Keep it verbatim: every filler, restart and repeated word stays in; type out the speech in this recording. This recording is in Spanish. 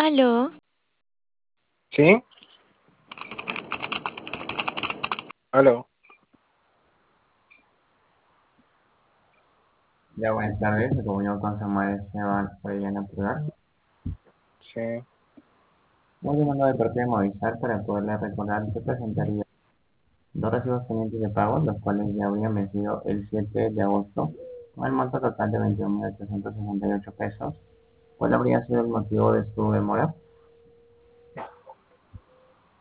Aló, ¿Sí? Aló. Ya, buenas tardes. Me comunico con Samuel Esteban Orellana Pulgar. Sí. Voy llamando de parte de Movistar para poderle recordar que presentaría dos recibos pendientes de pago, los cuales ya habrían vencido el siete de agosto, con el monto total de veintiún mil ochocientos sesenta y ocho pesos. ¿Cuál habría sido el motivo de su demora?